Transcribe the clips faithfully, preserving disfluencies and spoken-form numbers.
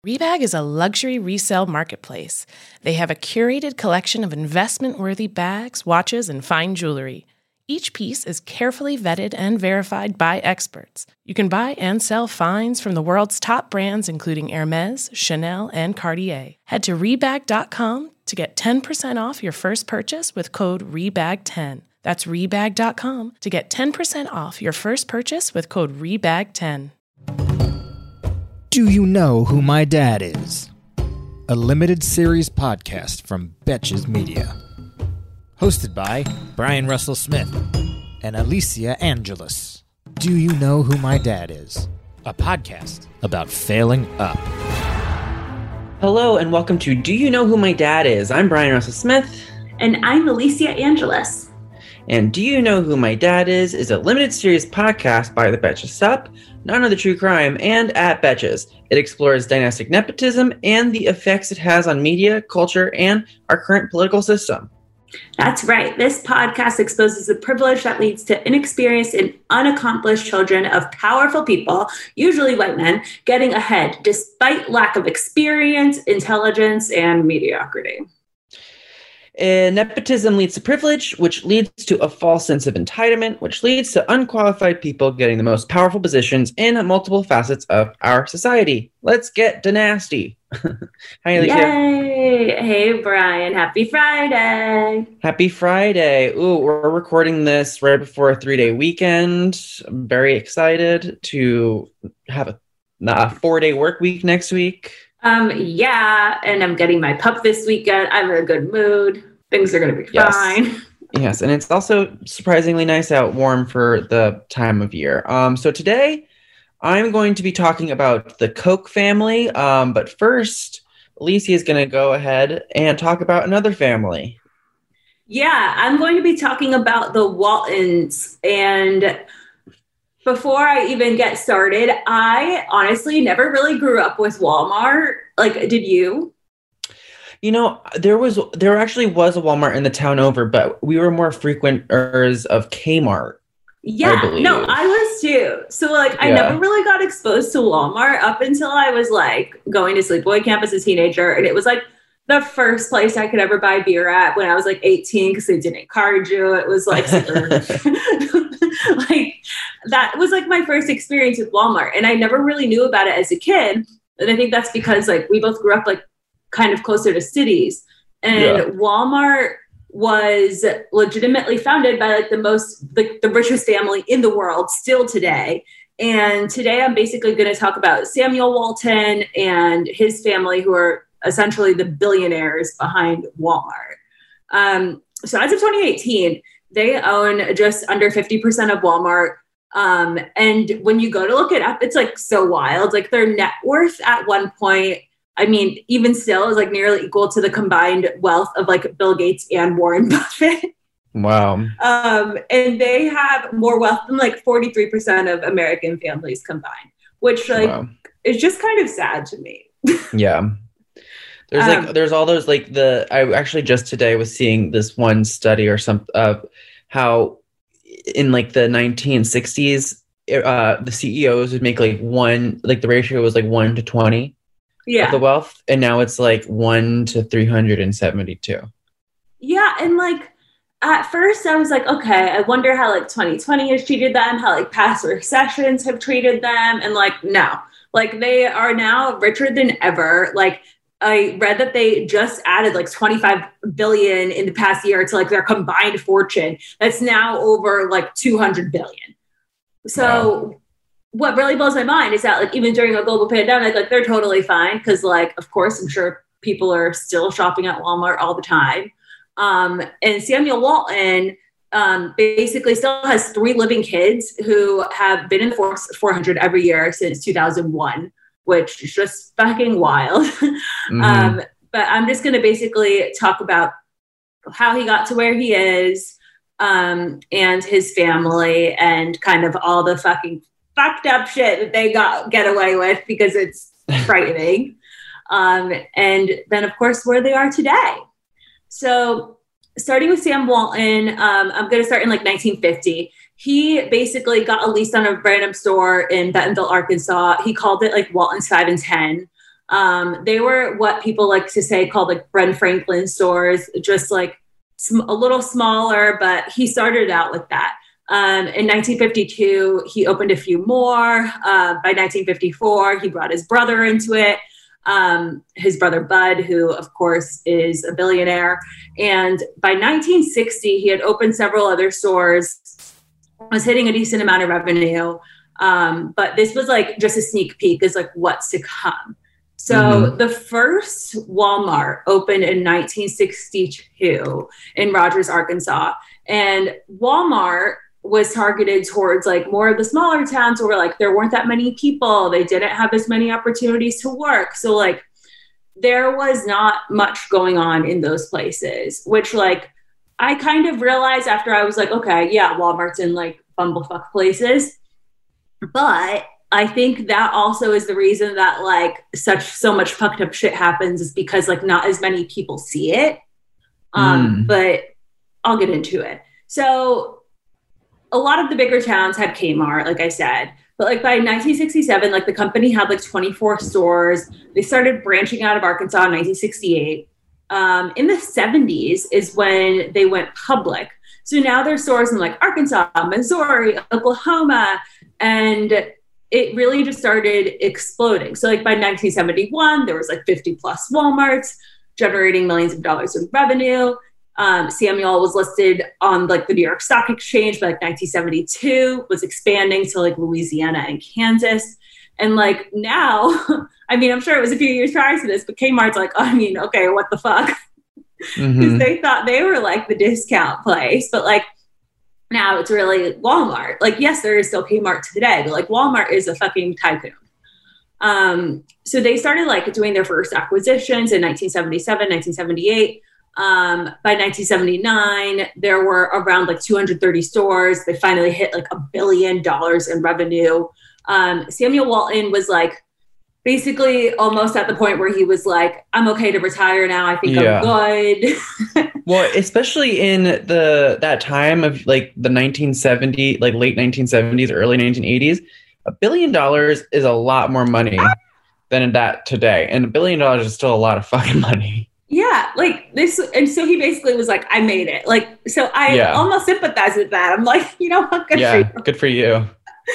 Rebag is a luxury resale marketplace. They have a curated collection of investment-worthy bags, watches, and fine jewelry. Each piece is carefully vetted and verified by experts. You can buy and sell finds from the world's top brands, including Hermes, Chanel, and Cartier. Head to rebag dot com to get ten percent off your first purchase with code rebag ten. That's rebag dot com to get ten percent off your first purchase with code rebag ten. Do You Know Who My Dad Is? A limited series podcast from Betches Media. Hosted by Brian Russell Smith and Alicia Angeles. Do You Know Who My Dad Is? A podcast about failing up. Hello and welcome to Do You Know Who My Dad Is? I'm Brian Russell Smith. And I'm Alicia Angeles. And Do You Know Who My Dad Is is a limited series podcast by the Betches Sup, None of the True Crime, and at Betches. It explores dynastic nepotism and the effects it has on media, culture, and our current political system. That's right. This podcast exposes the privilege that leads to inexperienced and unaccomplished children of powerful people, usually white men, getting ahead despite lack of experience, intelligence, and mediocrity. Uh, nepotism leads to privilege, which leads to a false sense of entitlement, which leads to unqualified people getting the most powerful positions in multiple facets of our society. Let's get dynasty. Hi, Alicia. Yay! Hey, Brian. Happy Friday. Happy Friday. Ooh, we're recording this right before a three-day weekend. I'm very excited to have a, a four-day work week next week. Um, yeah, and I'm getting my pup this weekend. I'm in a good mood. Things are going to be yes. fine. Yes, and it's also surprisingly nice out, warm for the time of year. Um, so today, I'm going to be talking about the Koch family. Um, but first, Alicia is going to go ahead and talk about another family. Yeah, I'm going to be talking about the Waltons. And before I even get started, I honestly never really grew up with Walmart. Like, did you? You know, there was there actually was a Walmart in the town over, but we were more frequenters of Kmart. Yeah, I no, I was too. So like, I yeah. never really got exposed to Walmart up until I was like going to Sleepaway Camp as a teenager. And it was like the first place I could ever buy beer at when I was like eighteen because they didn't card you. It was like, super, like that was like my first experience with Walmart. And I never really knew about it as a kid. And I think that's because like we both grew up like kind of closer to cities. And yeah. Walmart was legitimately founded by like the most, like the richest family in the world still today. And today I'm basically going to talk about Samuel Walton and his family, who are essentially the billionaires behind Walmart. Um, so as of twenty eighteen, they own just under fifty percent of Walmart. Um, and when you go to look it up, it's like so wild. Like their net worth at one point, I mean, even still is like nearly equal to the combined wealth of like Bill Gates and Warren Buffett. Wow. Um, and they have more wealth than like forty-three percent of American families combined, which like wow. is just kind of sad to me. Yeah. There's um, like, there's all those like the, I actually just today was seeing this one study or something of how in like the nineteen sixties, uh, the C E Os would make like one, like the ratio was like one to twenty. Yeah. Of the wealth, and now it's like one to three hundred seventy-two. Yeah, and like at first I was like, okay, I wonder how like twenty twenty has treated them, how like past recessions have treated them, and like no, like they are now richer than ever. Like I read that they just added like twenty-five billion in the past year to like their combined fortune. That's now over like two hundred billion. So. Wow. What really blows my mind is that like even during a global pandemic, like they're totally fine. Cause like, of course, I'm sure people are still shopping at Walmart all the time. Um, and Samuel Walton um, basically still has three living kids who have been in the Forbes four hundred every year since two thousand one, which is just fucking wild. Mm-hmm. um, but I'm just going to basically talk about how he got to where he is um, and his family and kind of all the fucking fucked up shit that they got get away with because it's frightening. um, and then of course where they are today. So starting with Sam Walton, um, I'm going to start in like nineteen fifty. He basically got a lease on a random store in Bentonville, Arkansas. He called it like Walton's five and ten. Um, they were what people like to say called like Ben Franklin stores, just like sm- a little smaller, but he started out with that. Um, in nineteen fifty-two, he opened a few more. Uh, by nineteen fifty-four, he brought his brother into it. Um, his brother Bud, who of course is a billionaire. And by nineteen sixty, he had opened several other stores, was hitting a decent amount of revenue. Um, but this was like just a sneak peek is like what's to come. So mm-hmm. the first Walmart opened in nineteen sixty-two in Rogers, Arkansas. And Walmart was targeted towards like more of the smaller towns where like there weren't that many people. They didn't have as many opportunities to work. So like there was not much going on in those places, which like I kind of realized after I was like, okay, yeah, Walmart's in like bumblefuck places. But I think that also is the reason that like such so much fucked up shit happens is because like not as many people see it. Um, mm. But I'll get into it. So a lot of the bigger towns had Kmart, like I said, but like by nineteen sixty-seven, like the company had like twenty-four stores. They started branching out of Arkansas in nineteen sixty-eight. Um, in the seventies is when they went public. So now there's stores in like Arkansas, Missouri, Oklahoma, and it really just started exploding. So like by nineteen seventy-one, there was like fifty plus Walmarts generating millions of dollars in revenue. Um, Samuel was listed on like the New York Stock Exchange by like nineteen seventy-two, was expanding to like Louisiana and Kansas. And like now, I mean, I'm sure it was a few years prior to this, but Kmart's like, I mean, okay, what the fuck? Because mm-hmm. they thought they were like the discount place, but like now it's really Walmart. Like, yes, there is still Kmart today, but like Walmart is a fucking tycoon. Um, so they started like doing their first acquisitions in nineteen seventy-seven, nineteen seventy-eight. Um, by nineteen seventy-nine, there were around like two hundred thirty stores. They finally hit like a billion dollars in revenue. Um, Samuel Walton was like basically almost at the point where he was like, I'm okay to retire now. I think yeah. I'm good. Well, especially in the that time of like the nineteen seventies, like late nineteen seventies, early nineteen eighties, a billion dollars is a lot more money than that today. And a billion dollars is still a lot of fucking money. Yeah, like this. And so he basically was like, I made it. Like, so I yeah. almost sympathize with that. I'm like, you know what? Good yeah, for you. Good for you.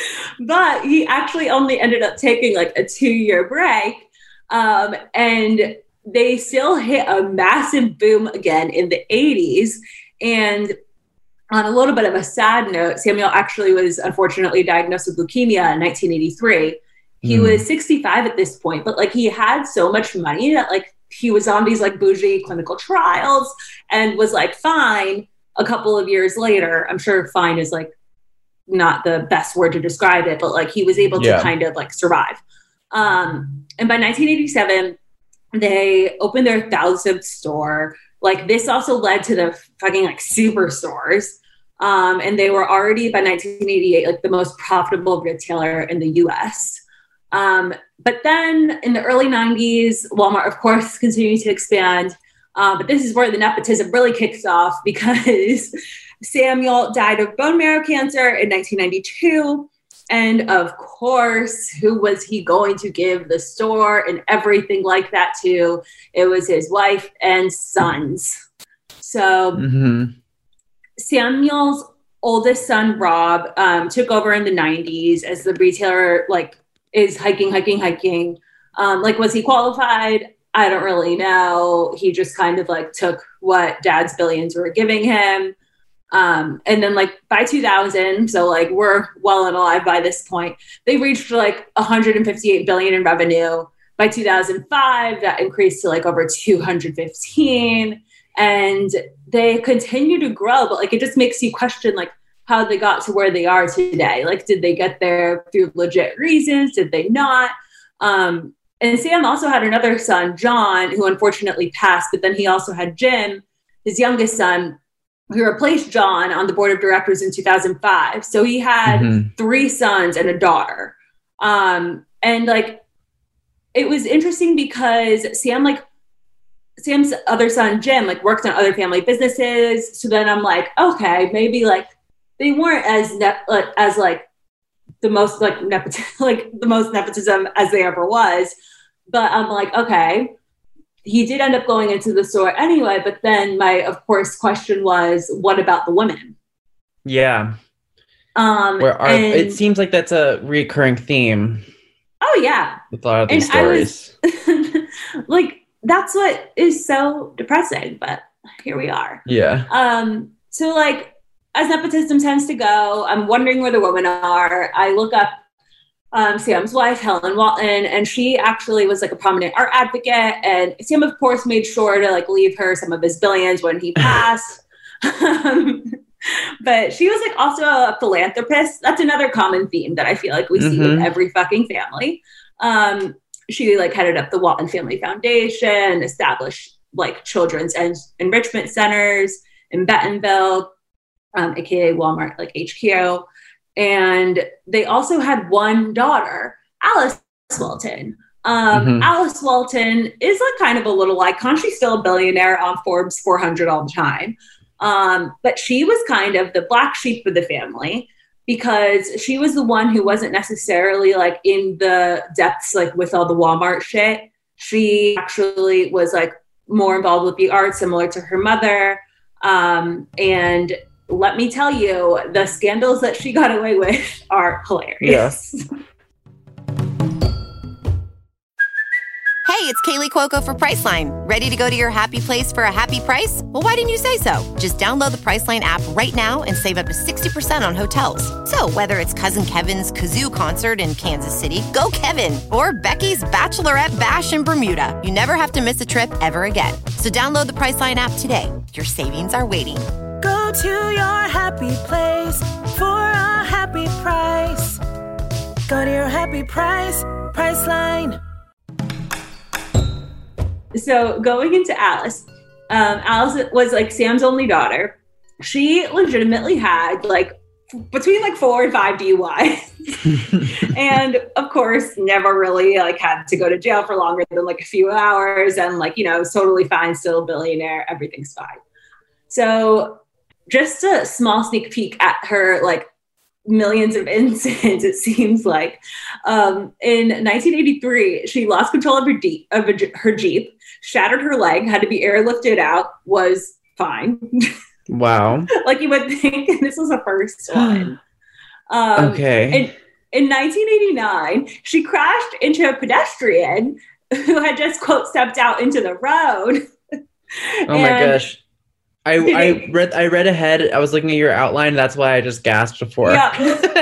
But he actually only ended up taking like a two year break. Um, and they still hit a massive boom again in the eighties. And on a little bit of a sad note, Samuel actually was unfortunately diagnosed with leukemia in nineteen eighty-three. He mm. was sixty-five at this point, but like he had so much money that like he was on these like bougie clinical trials and was like fine a couple of years later. I'm sure fine is like not the best word to describe it, but like he was able yeah. to kind of like survive. Um, and by nineteen eighty-seven, they opened their thousandth store. Like this also led to the fucking like superstores. Um, and they were already by nineteen eighty-eight, like the most profitable retailer in the U S. Um, but then in the early nineties, Walmart, of course, continued to expand. Uh, but this is where the nepotism really kicks off because Samuel died of bone marrow cancer in nineteen ninety-two. And of course, who was he going to give the store and everything like that to? It was his wife and sons. So mm-hmm. Samuel's oldest son, Rob, um, took over in the nineties as the retailer, like, is hiking, hiking, hiking. Um, like, was he qualified? I don't really know. He just kind of like took what dad's billions were giving him. Um, and then like by two thousand, so like we're well and alive by this point, they reached like one hundred fifty-eight billion in revenue. By two thousand five, that increased to like over two hundred fifteen. And they continue to grow, but like it just makes you question like how they got to where they are today. Like, did they get there through legit reasons? Did they not? Um, and Sam also had another son, John, who unfortunately passed, but then he also had Jim, his youngest son, who replaced John on the board of directors in two thousand five. So he had mm-hmm. three sons and a daughter. Um, and like, it was interesting because Sam, like Sam's other son, Jim, like worked on other family businesses. So then I'm like, okay, maybe like they weren't as, ne- like, as like the most like nepotism, like the most nepotism as they ever was. But I'm like, okay, he did end up going into the store anyway. But then my, of course, question was, what about the women? Yeah. Um, Where are, and, it seems like that's a recurring theme. Oh, yeah. With a lot of these and stories. Was, like, that's what is so depressing. But here we are. Yeah. Um. So, like, as nepotism tends to go, I'm wondering where the women are. I look up um, Sam's wife, Helen Walton, and she actually was like a prominent art advocate. And Sam, of course, made sure to like leave her some of his billions when he passed. um, but she was like also a philanthropist. That's another common theme that I feel like we mm-hmm. see with every fucking family. Um, she like headed up the Walton Family Foundation, established like children's en- enrichment centers in Bentonville, um, aka Walmart, like H Q. And they also had one daughter, Alice Walton. Um, mm-hmm. Alice Walton is like kind of a little icon. She's still a billionaire on Forbes four hundred all the time. Um, but she was kind of the black sheep of the family because she was the one who wasn't necessarily like in the depths, like with all the Walmart shit. She actually was like more involved with the art, similar to her mother. Um, and let me tell you, the scandals that she got away with are hilarious. Yes. Hey, it's Kaylee Cuoco for Priceline. Ready to go to your happy place for a happy price? Well, why didn't you say so? Just download the Priceline app right now and save up to sixty percent on hotels. So whether it's Cousin Kevin's Kazoo Concert in Kansas City, go Kevin, or Becky's Bachelorette Bash in Bermuda, you never have to miss a trip ever again. So download the Priceline app today. Your savings are waiting. Go to your happy place for a happy price. Go to your happy price, Priceline. So going into Alice, um, Alice was like Sam's only daughter. She legitimately had like between like four and five D U Is. And of course, never really like had to go to jail for longer than like a few hours. And like, you know, totally fine, still a billionaire, everything's fine. So just a small sneak peek at her like millions of incidents, it seems like. Um, in nineteen eighty-three, she lost control of her, de- of her Jeep, shattered her leg, had to be airlifted out, was fine. Wow. Like you would think this was a first one. Um, okay. In, in nineteen eighty-nine, she crashed into a pedestrian who had just, quote, stepped out into the road. Oh my gosh. I, I read I read ahead. I was looking at your outline. That's why I just gasped before. Yeah.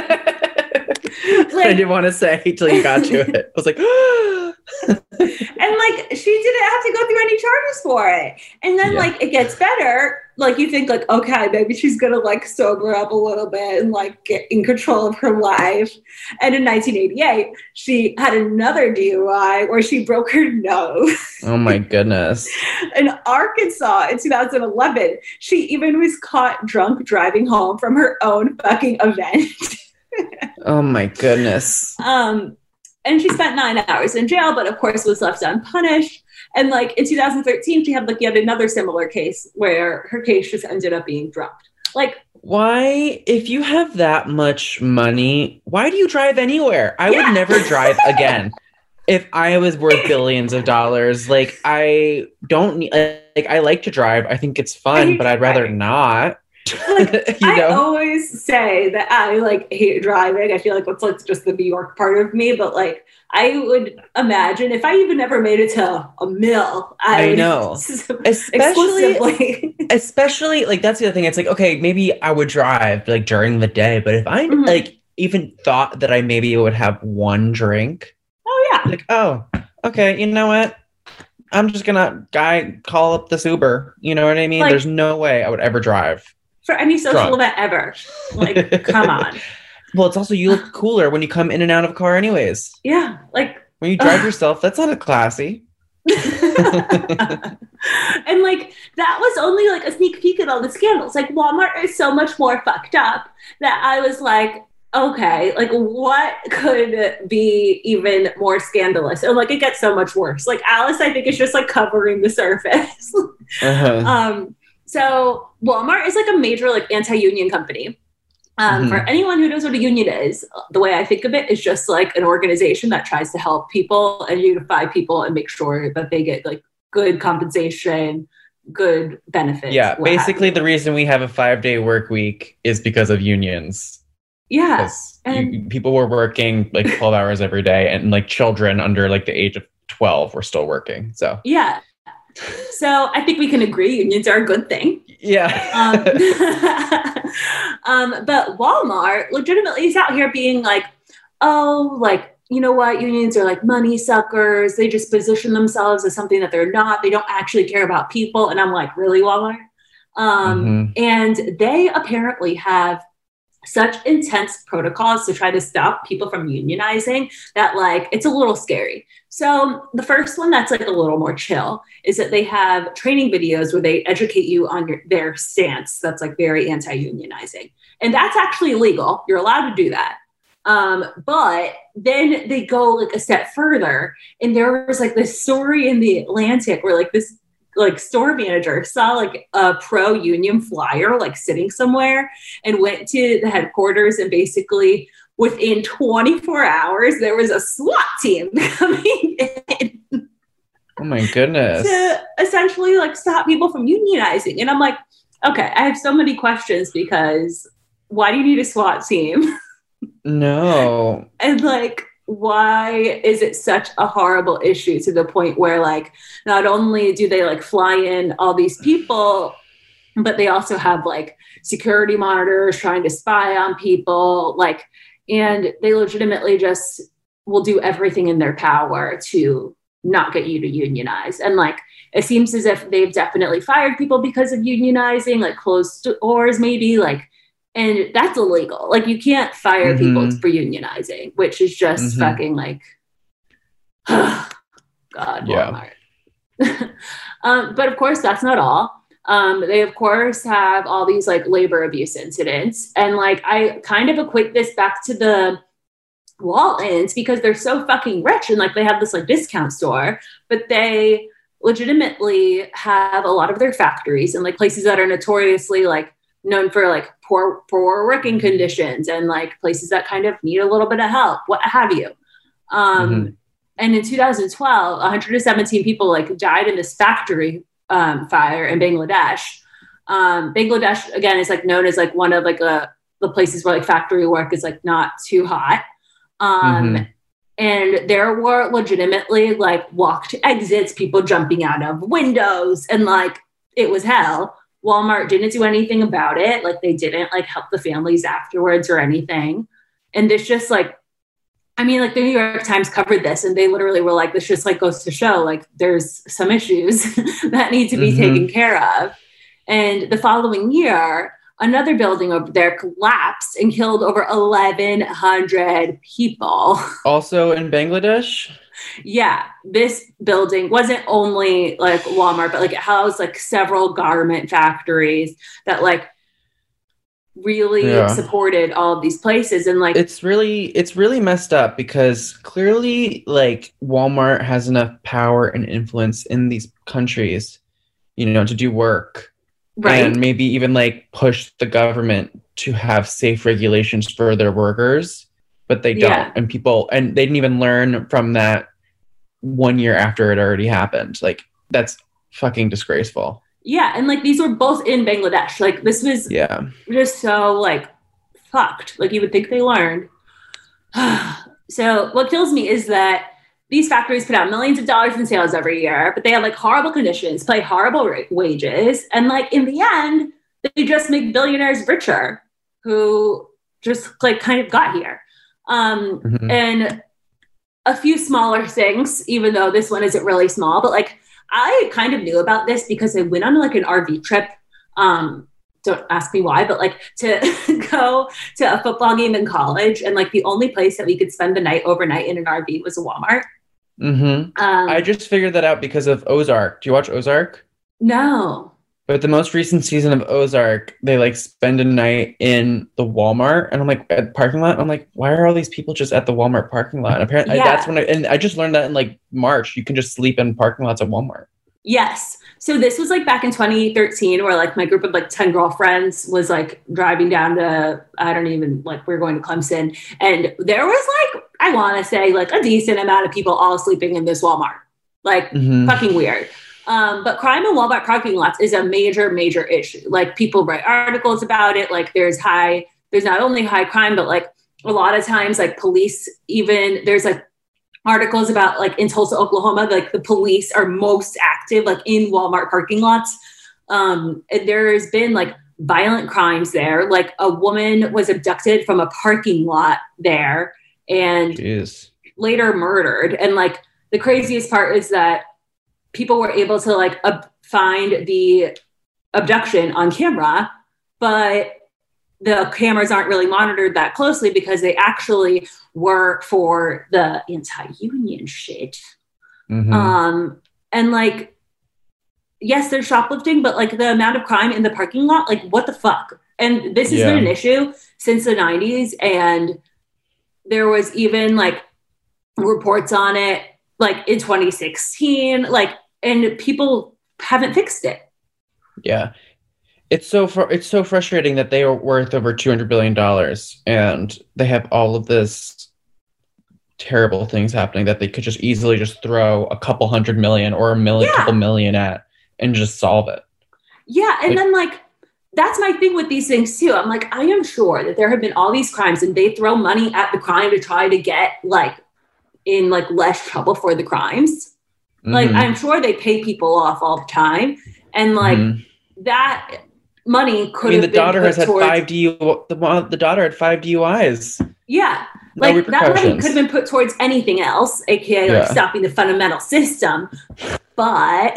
Like, I didn't want to say until you got to it. I was like, and like she didn't have to go through any charges for it. And then yeah. like it gets better. Like you think like, okay, maybe she's gonna like sober up a little bit and like get in control of her life. And in nineteen eighty-eight, she had another D U I where she broke her nose. Oh my goodness. In Arkansas in two thousand eleven, she even was caught drunk driving home from her own fucking event. Oh my goodness. Um, and she spent nine hours in jail, but of course was left unpunished. And like in two thousand thirteen, she had like yet another similar case where her case just ended up being dropped. Like, why, if you have that much money, why do you drive anywhere? I yeah. would never drive again. If I was worth billions of dollars, like I don't need, like I like to drive. I think it's fun, but I'd rather not. Like, you know? I always say that I like hate driving. I feel like it's like just the New York part of me, but like I would imagine if I even ever made it to a mill, I, I know, especially, especially like that's the other thing. It's like, okay, maybe I would drive like during the day, but if I mm-hmm. like even thought that I maybe would have one drink, oh yeah, like oh, okay, you know what? I'm just gonna guy call up this Uber. You know what I mean? Like, there's no way I would ever drive. For any social drunk. Event ever. Like, come on. Well, it's also, you look cooler when you come in and out of a car anyways. Yeah, like... When you drive uh, yourself, that's not a classy. And, like, that was only, like, a sneak peek at all the scandals. Like, Walmart is so much more fucked up that I was like, okay, like, what could be even more scandalous? And, like, it gets so much worse. Like, Alice, I think, is just, like, covering the surface. uh-huh. Um... So Walmart is like a major like anti-union company. Um, Mhm. For anyone who knows what a union is, the way I think of it is just like an organization that tries to help people and unify people and make sure that they get like good compensation, good benefits. Yeah, what have basically you. the reason we have a five-day work week is because of unions. Yeah. Because And you, people were working like twelve hours every day, and like children under like the age of twelve were still working. So yeah. So I think we can agree unions are a good thing. yeah. Um, um, but Walmart legitimately is out here being like, oh, like, you know what? Unions are like money suckers. They just position themselves as something that they're not. They don't actually care about people. And I'm like, really, Walmart? Um, Mhm. And they apparently have such intense protocols to try to stop people from unionizing that like it's a little scary. So the first one that's like a little more chill is that they have training videos where they educate you on your, their stance that's like very anti-unionizing. And that's actually illegal. You're allowed to do that. Um, but then they go like a step further, and there was like this story in the Atlantic where like this like store manager saw like a pro union flyer like sitting somewhere and went to the headquarters, and basically within twenty-four hours there was a SWAT team coming in Oh my goodness. to essentially like stop people from unionizing. And I'm like, okay, I have so many questions, because why do you need a SWAT team? No. And like, why is it such a horrible issue to the point where like not only do they like fly in all these people, but they also have like security monitors trying to spy on people, like, and they legitimately just will do everything in their power to not get you to unionize. And like, it seems as if they've definitely fired people because of unionizing, like closed doors maybe, like, and that's illegal. Like, you can't fire Mhm. people for unionizing, which is just Mhm. fucking like, God, Yeah. Walmart. um, but of course, that's not all. Um, they, of course, have all these like labor abuse incidents. And like, I kind of equate this back to the Waltons because they're so fucking rich and like they have this like discount store, but they legitimately have a lot of their factories in like places that are notoriously like known for like poor, poor working conditions and like places that kind of need a little bit of help, what have you. Um, Mhm. And in two thousand twelve, one hundred seventeen people like died in this factory um, fire in Bangladesh. Um, Bangladesh, again, is like known as like one of like a, the places where like factory work is like not too hot. Um, Mhm. And there were legitimately like walked exits, people jumping out of windows, and like it was hell. Walmart didn't do anything about it. Like they didn't like help the families afterwards or anything. And this just like, I mean, like the New York Times covered this and they literally were like, this just like goes to show like there's some issues that need to be Mhm. taken care of. And the following year, another building over there collapsed and killed over eleven hundred people. Also in Bangladesh? Yeah, this building wasn't only like Walmart, but like it housed like several garment factories that like really Yeah. supported all of these places. And like, It's really it's really messed up because clearly like Walmart has enough power and influence in these countries, you know, to do work. right. And maybe even like push the government to have safe regulations for their workers, but they don't. Yeah. And people, and they didn't even learn from that one year after it already happened. Like, that's fucking disgraceful. Yeah. And like, these were both in Bangladesh. Like this was Yeah. just so like fucked. Like you would think they learned. So what kills me is that these factories put out millions of dollars in sales every year, but they have like horrible conditions, pay horrible ra- wages. And like in the end, they just make billionaires richer who just like kind of got here. Um, Mhm. And a few smaller things, even though this one isn't really small, but like I kind of knew about this because I went on like an R V trip. Um, don't ask me why, but like to go to a football game in college. And like the only place that we could spend the night overnight in an R V was a Walmart. Mhm. Um, I just figured that out because of Ozark. Do you watch Ozark? no. But the most recent season of Ozark, they like spend a night in the Walmart, and I'm like at the parking lot. I'm like, why are all these people just at the Walmart parking lot? And apparently, Yeah. that's when I and I just learned that in like March, you can just sleep in parking lots at Walmart. Yes. So this was like back in twenty thirteen where like my group of like ten girlfriends was like driving down to, I don't even like, we were going to Clemson. And there was like, I want to say like a decent amount of people all sleeping in this Walmart, like mm-hmm. fucking weird. Um, but crime in Walmart parking lots is a major, major issue. Like people write articles about it. Like there's high, there's not only high crime, but like a lot of times like police, even there's like articles about like in Tulsa, Oklahoma, like the police are most active like in Walmart parking lots. Um, there's been like violent crimes there. Like a woman was abducted from a parking lot there and Jeez. later murdered. And like the craziest part is that people were able to like ab- find the abduction on camera, but the cameras aren't really monitored that closely because they actually were for the anti-union shit. Mm-hmm. Um, and like, yes, there's shoplifting, but like the amount of crime in the parking lot, like what the fuck? And this has yeah. been an issue since the nineties. And there was even like reports on it, like in twenty sixteen, like, and people haven't fixed it. Yeah. It's so fr- it's so frustrating that they are worth over two hundred billion dollars and they have all of this terrible things happening that they could just easily just throw a couple hundred million or a million, yeah. couple million at and just solve it. Yeah. And like, then like, that's my thing with these things too. I'm like, I am sure that there have been all these crimes and they throw money at the crime to try to get like in like less trouble for the crimes. Mm-hmm. Like, I'm sure they pay people off all the time. And like mm-hmm. that money could I mean, have the been daughter has had towards, five D U the, the daughter had five D U Is. Yeah. No like that money could have been put towards anything else, aka yeah. like stopping the fundamental system, but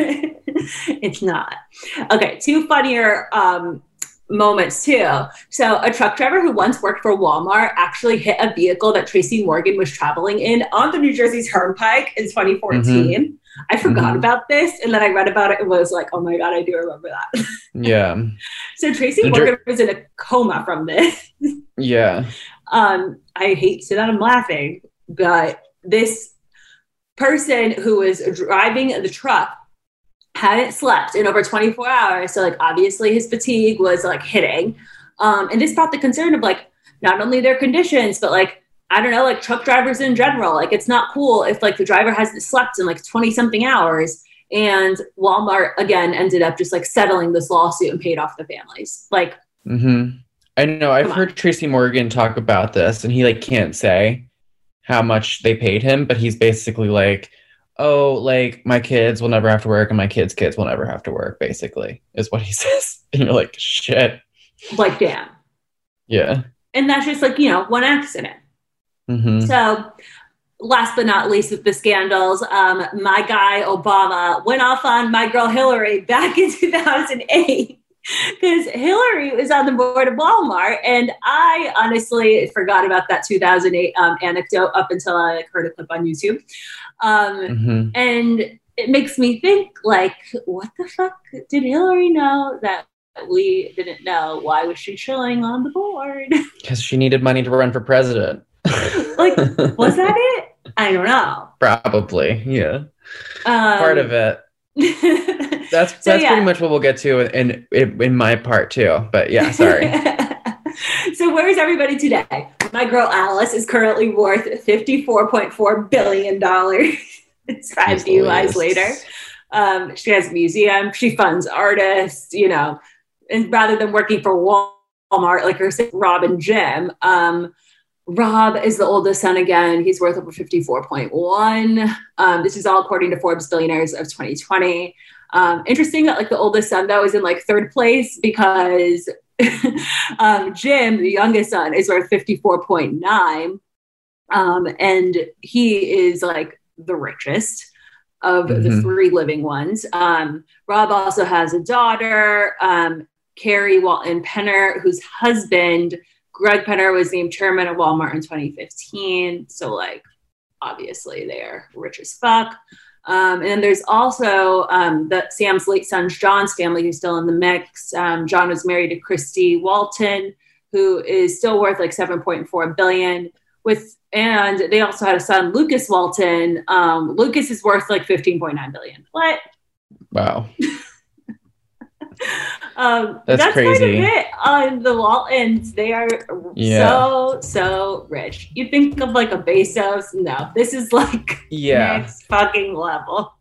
it's not. Okay, two funnier um, moments too. So a truck driver who once worked for Walmart actually hit a vehicle that Tracy Morgan was traveling in on the New Jersey Turnpike in twenty fourteen. Mm-hmm. I forgot mm-hmm. about this, and then I read about it and was like, oh my God, I do remember that. Yeah. So Tracy the Morgan dr- was in a coma from this. Yeah. Um, I hate that I'm laughing, but this person who was driving the truck hadn't slept in over twenty-four hours. So like, obviously his fatigue was like hitting. Um, and this brought the concern of like, not only their conditions, but like, I don't know, like truck drivers in general, like it's not cool if like the driver hasn't slept in like twenty something hours. And Walmart again ended up just like settling this lawsuit and paid off the families. Like, mm-hmm. I know I've heard Tracy Morgan talk about this and he like can't say how much they paid him, but he's basically like, oh, like my kids will never have to work and my kids' kids will never have to work, basically, is what he says. And you're like, shit. Like, damn. Yeah. And that's just like, you know, one accident. Mm-hmm. So last but not least with the scandals, um, my guy Obama went off on my girl Hillary back in two thousand eight. Because Hillary was on the board of Walmart, and I honestly forgot about that two thousand eight um, anecdote up until I like, heard a clip on YouTube. Um, mm-hmm. And it makes me think, like, what the fuck did Hillary know that we didn't know? Why was she chilling on the board? Because she needed money to run for president. Like, was that it? I don't know. Probably, yeah. Um, Part of it. That's so, that's yeah. pretty much what we'll get to in, in in my part too. But yeah, sorry. So where is everybody today? My girl Alice is currently worth fifty-four point four billion dollars. It's five D U Is later. Um, she has a museum. She funds artists, you know, and rather than working for Walmart, like her Rob and Jim, um, Rob is the oldest son again. He's worth over fifty-four point one. Um, this is all according to Forbes Billionaires of twenty twenty. Um, interesting that like the oldest son though is in like third place because um, Jim, the youngest son, is worth fifty-four point nine. Um, and he is like the richest of mm-hmm. the three living ones. Um, Rob also has a daughter, um, Carrie Walton Penner, whose husband, Greg Penner, was named chairman of Walmart in twenty fifteen. So like, obviously they're rich as fuck. Um, and then there's also um, the Sam's late son, John's family, who's still in the mix. Um, John was married to Christy Walton, who is still worth like seven point four billion. With and they also had a son, Lucas Walton. Um, Lucas is worth like fifteen point nine billion. What? Wow. um, that's, that's crazy. Kind of it on the Waltons. They are yeah. so, so rich. You think of like a Bezos. No, this is like yeah. next fucking level.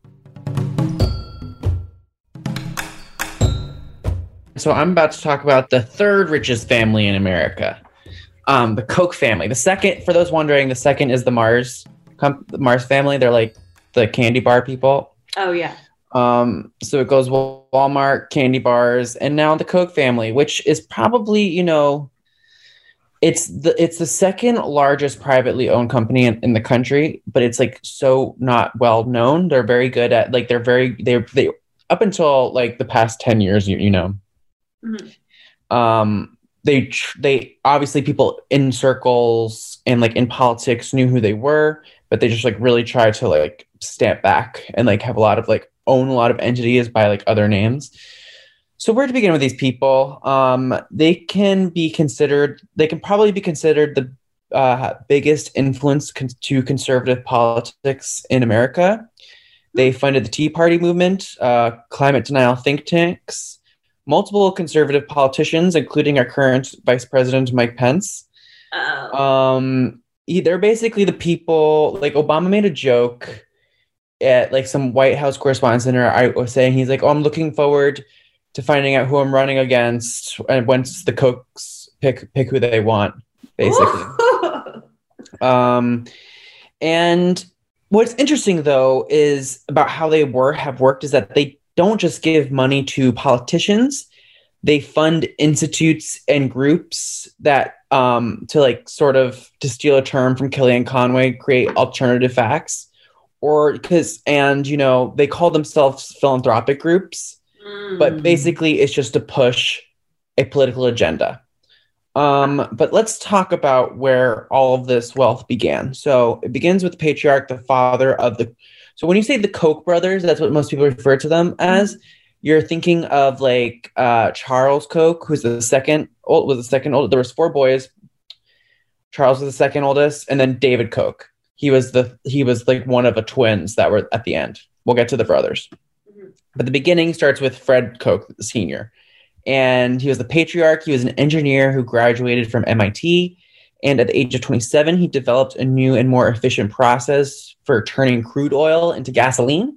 So I'm about to talk about the third richest family in America, um, the Koch family. The second, for those wondering, the second is the Mars, com- the Mars family. They're like the candy bar people. Oh yeah. Um, so it goes Walmart, candy bars, and now the Koch family, which is probably, you know, it's the it's the second largest privately owned company in, in the country, but it's like so not well known. They're very good at like they're very they they up until like the past ten years, you you know. Mm-hmm. Um, they they obviously people in circles and like in politics knew who they were, but they just like really tried to like step back and like have a lot of like own a lot of entities by like other names. So where to begin with these people? Um, they can be considered. They can probably be considered the uh, biggest influence con- to conservative politics in America. They funded the Tea Party movement, uh, climate denial think tanks. Multiple conservative politicians, including our current Vice President Mike Pence. Oh. Um, he, they're basically the people. Like Obama made a joke at like some White House Correspondents' Dinner. I was saying he's like, "Oh, I'm looking forward to finding out who I'm running against, and once the Kochs pick pick who they want." Basically. um, and what's interesting though is about how they were have worked is that they don't just give money to politicians. They fund institutes and groups that, um, to like sort of, to steal a term from Kellyanne Conway, create alternative facts, or because, and, you know, they call themselves philanthropic groups, mm. but basically it's just to push a political agenda. Um, but let's talk about where all of this wealth began. So it begins with the patriarch, the father of the So when you say the Koch brothers, that's what most people refer to them as. Mm-hmm. You're thinking of like uh, Charles Koch, who's the second old, was the second old. There was four boys. Charles was the second oldest, and then David Koch. He was the he was like one of the twins that were at the end. We'll get to the brothers, mm-hmm. but the beginning starts with Fred Koch Senior, and he was the patriarch. He was an engineer who graduated from M I T. And at the age of twenty-seven, he developed a new and more efficient process for turning crude oil into gasoline.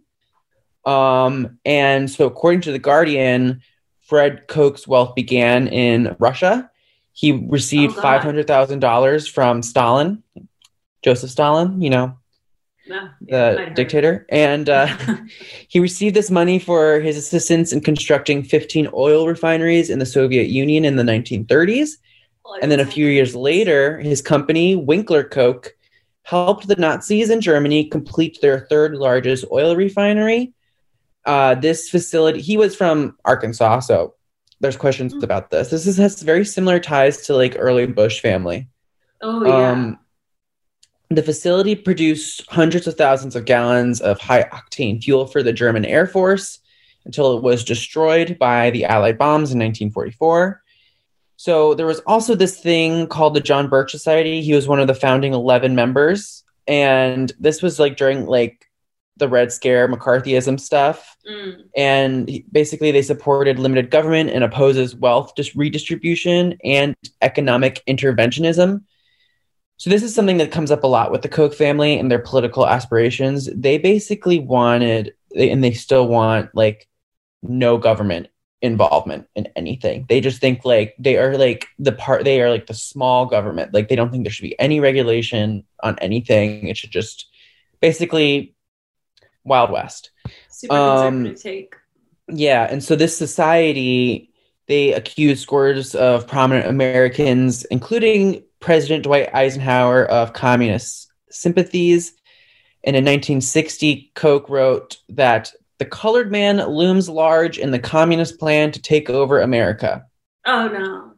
Um, and so according to The Guardian, Fred Koch's wealth began in Russia. He received oh, five hundred thousand dollars from Stalin, Joseph Stalin, you know, yeah, the yeah, dictator. And uh, he received this money for his assistance in constructing fifteen oil refineries in the Soviet Union in the nineteen thirties. And then a few years later, his company, Winkler Koch, helped the Nazis in Germany complete their third largest oil refinery. Uh, this facility, he was from Arkansas, so there's questions mm. about this. This is, has very similar ties to like early Bush family. Oh, yeah. Um, the facility produced hundreds of thousands of gallons of high-octane fuel for the German Air Force until it was destroyed by the Allied bombs in nineteen forty-four. So there was also this thing called the John Birch Society. He was one of the founding eleven members. And this was like during like the Red Scare, McCarthyism stuff. Mm. And he, basically they supported limited government and opposes wealth dis- redistribution and economic interventionism. So this is something that comes up a lot with the Koch family and their political aspirations. They basically wanted, and they still want, like no government involvement in anything. They just think like they are like the part, they are like the small government. Like they don't think there should be any regulation on anything. It should just basically Wild West. Super conservative um, take. Yeah. And so this society, they accuse scores of prominent Americans, including President Dwight Eisenhower, of communist sympathies. And in nineteen sixty, Koch wrote that the colored man looms large in the communist plan to take over America. Oh, no.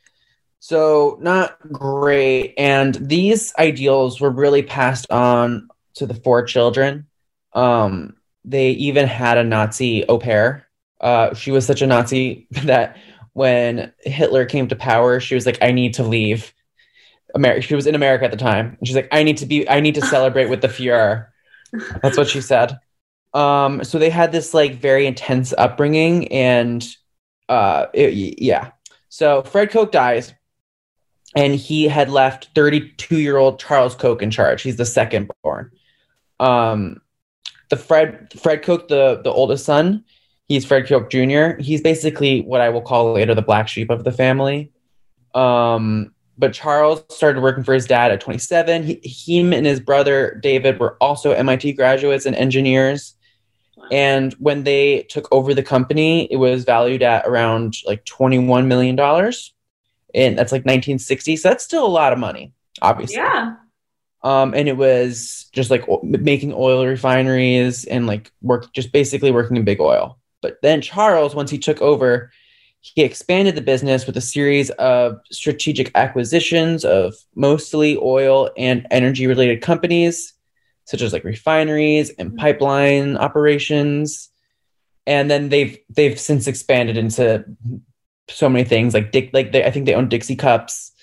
So not great. And these ideals were really passed on to the four children. Um, they even had a Nazi au pair. Uh, she was such a Nazi that when Hitler came to power, she was like, I need to leave America. She was in America at the time. And she's like, I need to be, I need to celebrate with the Fuhrer. That's what she said. Um, so they had this like very intense upbringing, and uh, it, yeah. So Fred Koch dies, and he had left thirty-two-year-old Charles Koch in charge. He's the second born. Um, the Fred Fred Koch, the the oldest son, he's Fred Koch Junior He's basically what I will call later the black sheep of the family. Um, but Charles started working for his dad at twenty-seven. He, him and his brother David were also M I T graduates and engineers. And when they took over the company, it was valued at around like twenty-one million dollars. And that's like nineteen sixty. So that's still a lot of money, obviously. Yeah. Um, and it was just like o- making oil refineries and like work, just basically working in big oil. But then Charles, once he took over, he expanded the business with a series of strategic acquisitions of mostly oil and energy related companies, such as like refineries and pipeline operations. And then they've they've since expanded into so many things like Dick, like they, I think they own Dixie cups,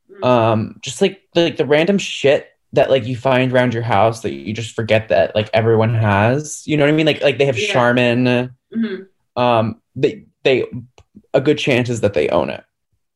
um, just like the, like the random shit that like you find around your house that you just forget that like everyone has. You know what I mean? Like like they have yeah. Charmin. Mm-hmm. Um, they they a good chance is that they own it.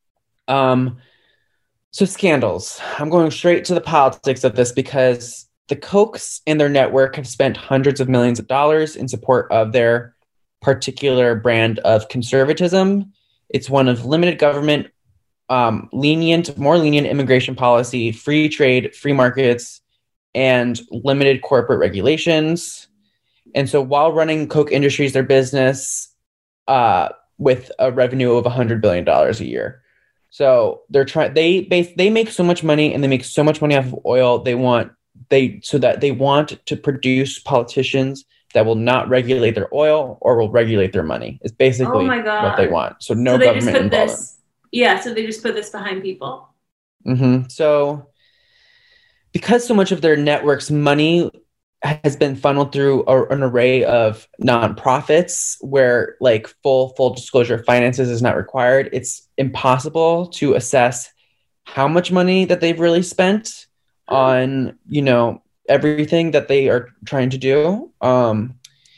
Um, so scandals. I'm going straight to the politics of this because the Kochs and their network have spent hundreds of millions of dollars in support of their particular brand of conservatism. It's one of limited government, um, lenient, more lenient immigration policy, free trade, free markets, and limited corporate regulations. And so while running Koch Industries, their business, uh, with a revenue of one hundred billion dollars a year. So they're trying, they base, they make so much money and they make so much money off of oil. They want, they, so that they want to produce politicians that will not regulate their oil or will regulate their money. It's basically oh what they want. So no so they government just put involvement. This, yeah. So they just put this behind people. Mm-hmm. So because so much of their network's money has been funneled through a, an array of nonprofits where like full, full disclosure of finances is not required, it's impossible to assess how much money that they've really spent on, you know, everything that they are trying to do. Um,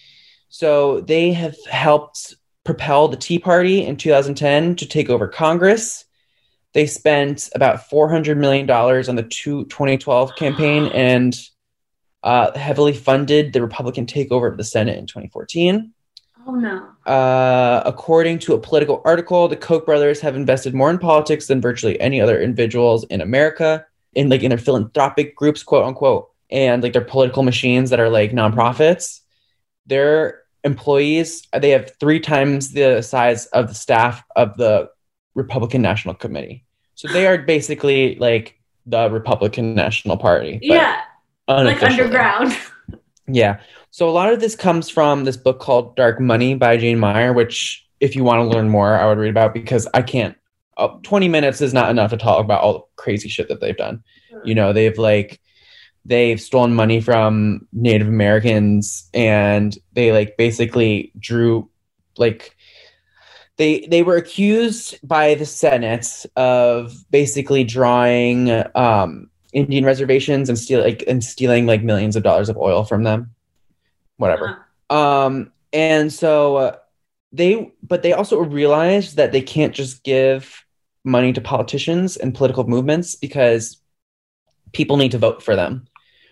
so they have helped propel the Tea Party in two thousand ten to take over Congress. They spent about four hundred million dollars on the two, twenty twelve campaign and uh, heavily funded the Republican takeover of the Senate in twenty fourteen. Oh, no. Uh, according to a Political article, the Koch brothers have invested more in politics than virtually any other individuals in America, in like in their philanthropic groups, quote unquote, and like their political machines that are like nonprofits. Their employees, they have three times the size of the staff of the Republican National Committee. So they are basically like the Republican National Party. Yeah. Like underground. Yeah. So a lot of this comes from this book called Dark Money by Jane Mayer, which if you want to learn more, I would read about because I can't, uh, twenty minutes is not enough to talk about all the crazy shit that they've done. Sure. You know, they've like, they've stolen money from Native Americans and they like basically drew like, they, they were accused by the Senate of basically drawing, um, Indian reservations and steal like and stealing like millions of dollars of oil from them, whatever. Uh-huh. Um, and so uh, they, but they also realized that they can't just give money to politicians and political movements because people need to vote for them.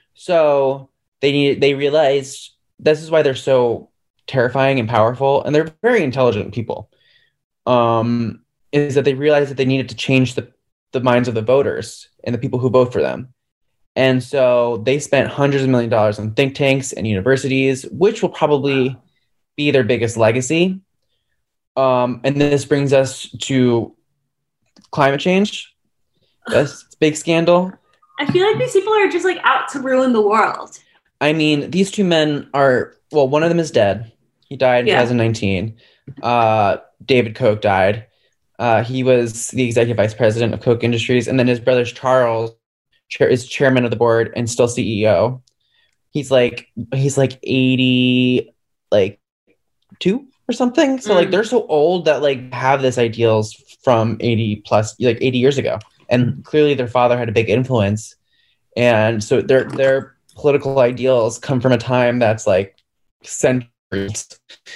So they need, they realized this is why they're so terrifying and powerful, and they're very intelligent people. Um, is that they realized that they needed to change the the minds of the voters and the people who vote for them. And so they spent hundreds of million dollars on think tanks and universities, which will probably be their biggest legacy. Um, and this brings us to climate change. That's a big scandal. I feel like these people are just like out to ruin the world. I mean, these two men are, well, one of them is dead. He died in yeah. twenty nineteen. Uh, David Koch died. Uh, he was the executive vice president of Koch Industries, and then his brother Charles chair, is chairman of the board and still C E O. He's like he's like eighty, like two or something. So mm. like they're so old that like have this ideals from eighty plus, like eighty years ago, and clearly their father had a big influence, and so their their political ideals come from a time that's like centuries.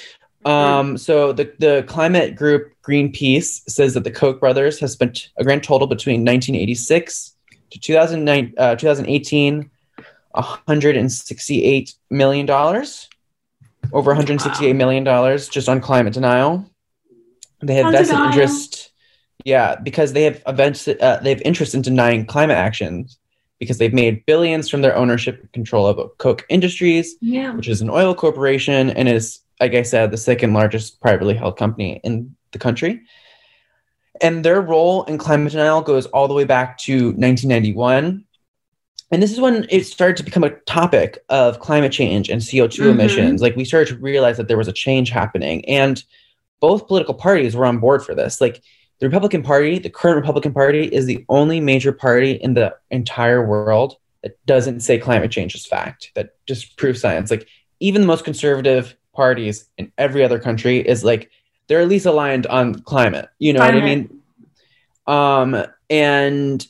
Um, so the, the climate group Greenpeace says that the Koch brothers have spent a grand total between nineteen eighty-six to two thousand nine, uh, twenty eighteen, one hundred sixty-eight million dollars, over one hundred sixty-eight million dollars just on climate denial. They have How's vested interest, yeah, because they have events, uh, they have interest in denying climate action because they've made billions from their ownership and control of Koch Industries, yeah. which is an oil corporation and is, like I said, the second largest privately held company in the country. And their role in climate denial goes all the way back to nineteen ninety-one. And this is when it started to become a topic of climate change and C O two mm-hmm. emissions. Like we started to realize that there was a change happening. And both political parties were on board for this. Like the Republican Party, the current Republican Party, is the only major party in the entire world that doesn't say climate change is fact, that just proves science. Like even the most conservative parties in every other country is like, they're at least aligned on climate. You know climate. What I mean? Um, and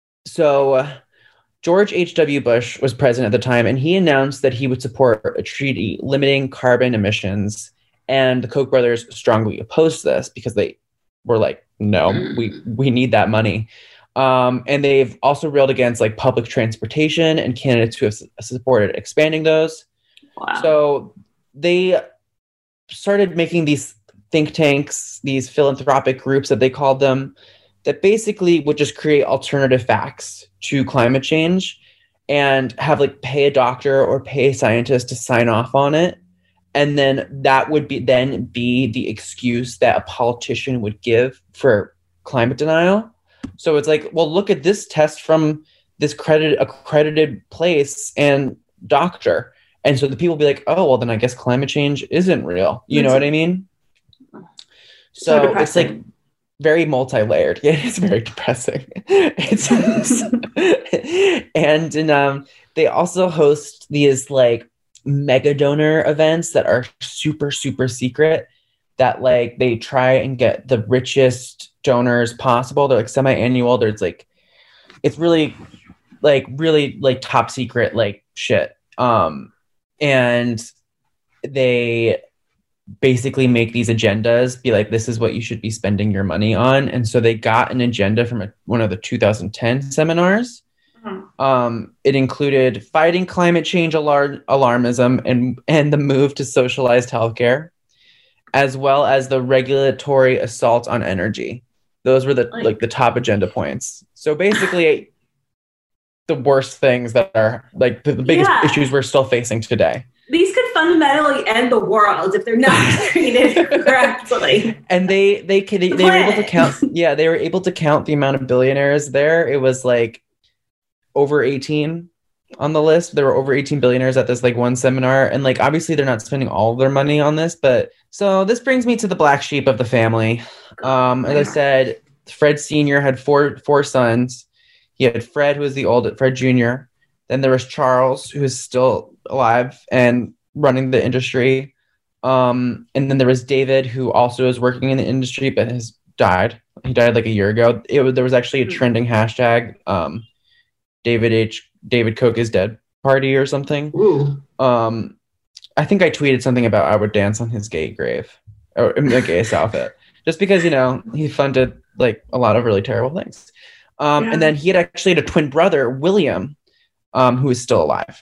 so uh, George H W Bush was president at the time, and he announced that he would support a treaty limiting carbon emissions. And the Koch brothers strongly opposed this because they were like, no, we, we need that money. Um, and they've also railed against like public transportation and candidates who have su- supported expanding those. Wow. So they started making these think tanks, these philanthropic groups that they called them, that basically would just create alternative facts to climate change and have like pay a doctor or pay a scientist to sign off on it. And then that would be then be the excuse that a politician would give for climate denial. So it's like, well, look at this test from this credited accredited place and doctor. And so the people will be like, oh, well, then I guess climate change isn't real. You know what I mean? So, so it's like very multi-layered. Yeah, it's very depressing. It's and and um, they also host these like mega donor events that are super, super secret, that like they try and get the richest donors possible. They're like semi-annual. There's like, it's really like really like top secret like shit. Um, and they basically make these agendas be like, this is what you should be spending your money on. And so they got an agenda from a, one of the two thousand ten seminars. Mm-hmm. Um, it included fighting climate change alar- alarmism and, and the move to socialized healthcare, as well as the regulatory assault on energy. Those were the like, like the top agenda points. So basically the worst things that are like the, the biggest yeah. issues we're still facing today. These could fundamentally end the world if they're not treated correctly. And they they could they, they were able to count. Yeah, they were able to count the amount of billionaires there. It was like over eighteen on the list. There were over eighteen billionaires at this like one seminar, and like obviously they're not spending all of their money on this. But so this brings me to the black sheep of the family. Um, as I said, Fred Senior had four four sons. He had Fred, who was the oldest, Fred Junior Then there was Charles, who is still alive and running the industry. Um, and then there was David, who also is working in the industry, but has died. He died like a year ago. It was, there was actually a trending hashtag, um, David H. David Koch is dead party or something. Ooh. Um, I think I tweeted something about I would dance on his gay grave, or in the gayest outfit, just because, you know, he funded like a lot of really terrible things. Um, yeah. And then he had actually had a twin brother, William, um, who is still alive.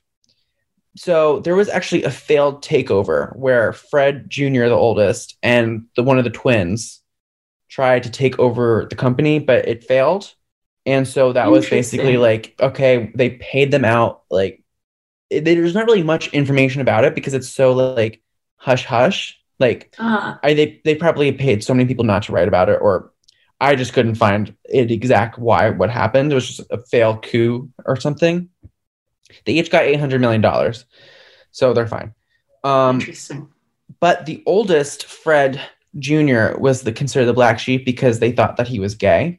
So there was actually a failed takeover where Fred Junior, the oldest, and the one of the twins tried to take over the company, but it failed. And so that was basically like, okay, they paid them out. Like, it, there's not really much information about it because it's so like hush hush. Like, uh-huh. I they they probably paid so many people not to write about it, or I just couldn't find it exact why what happened. It was just a failed coup or something. They each got eight hundred million dollars, so they're fine. Um, Interesting. But the oldest, Fred Junior, was the considered the black sheep because they thought that he was gay.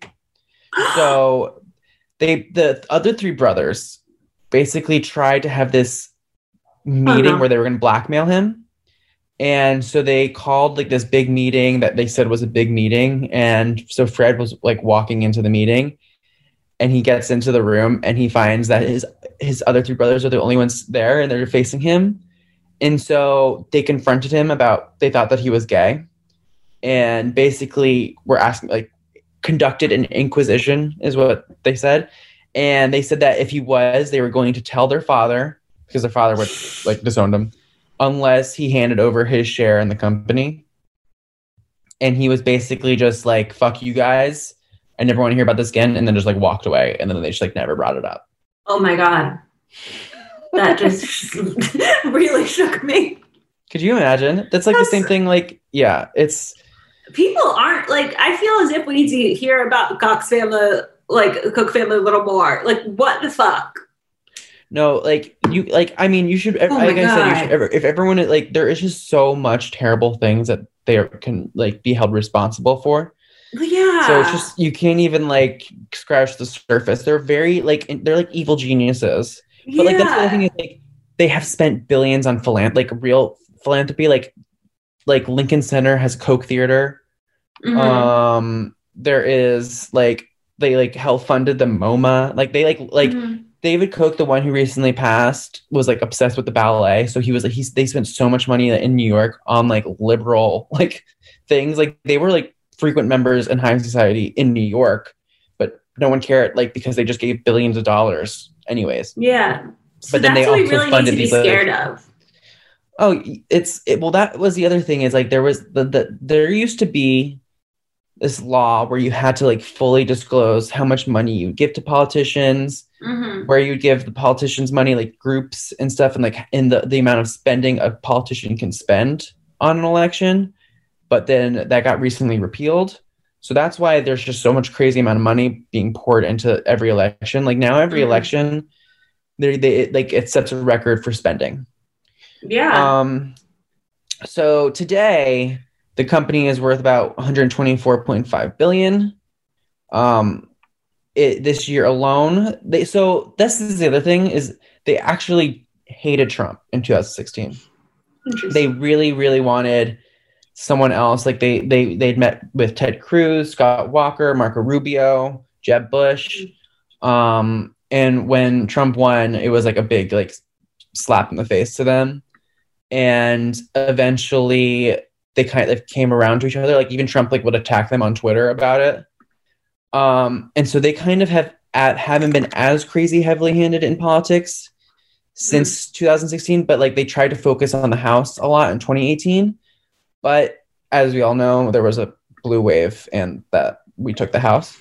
So they, the other three brothers, basically tried to have this meeting uh-huh. where they were going to blackmail him. And so they called like this big meeting that they said was a big meeting. And so Fred was like walking into the meeting, and he gets into the room and he finds that his his other three brothers are the only ones there, and they're facing him. and so they confronted him about, they thought that he was gay, and basically were asking, like, conducted an inquisition is what they said. And they said that if he was, they were going to tell their father, because their father would like disowned him, unless he handed over his share in the company. And he was basically just like, fuck you guys, I never want to hear about this again, and then just like walked away, and then they just like never brought it up. Oh my God. That just really shook me. Could you imagine? That's like That's... the same thing. Like, yeah, it's people aren't like, I feel as if we need to hear about the Cox family, like Cook family a little more. Like, what the fuck? No, like you, like, I mean, you should, oh like I said, you should ever, if everyone, like, there is just so much terrible things that they are, can like be held responsible for. Yeah. So it's just, you can't even like scratch the surface. They're very like, they're like evil geniuses. But yeah. like, that's the other thing is like, they have spent billions on philan- like real philanthropy. Like, like Lincoln Center has Coke Theater. Mm-hmm. Um, there is like, they like help funded the MoMA. Like they like, like, mm-hmm. David Koch, the one who recently passed, was like obsessed with the ballet. So he was like, he's, they spent so much money in New York on like liberal like things. Like they were like frequent members in high society in New York, but no one cared, like, because they just gave billions of dollars anyways. Yeah. So but then that's they what also we really funded need to be these scared like, of. Oh, it's, it, well, that was the other thing is like, there was the, the, there used to be this law where you had to like fully disclose how much money you give to politicians, mm-hmm. where you would give the politicians money, like groups and stuff, and like in the, the amount of spending a politician can spend on an election. But then that got recently repealed. So that's why there's just so much crazy amount of money being poured into every election. Like now every mm-hmm. election, they, they it, like it sets a record for spending. Yeah. Um. So today, the company is worth about one hundred twenty-four point five billion dollars. Um, it, this year alone, they so this is the other thing is they actually hated Trump in two thousand sixteen. They really, really wanted someone else. Like they they they'd met with Ted Cruz, Scott Walker, Marco Rubio, Jeb Bush. Um, and when Trump won, it was like a big like slap in the face to them. And eventually they kind of came around to each other. Like even Trump like would attack them on Twitter about it. Um, and so they kind of have at, haven't been as crazy heavily handed in politics since two thousand sixteen, but like they tried to focus on the House a lot in twenty eighteen. But as we all know, there was a blue wave and that we took the House.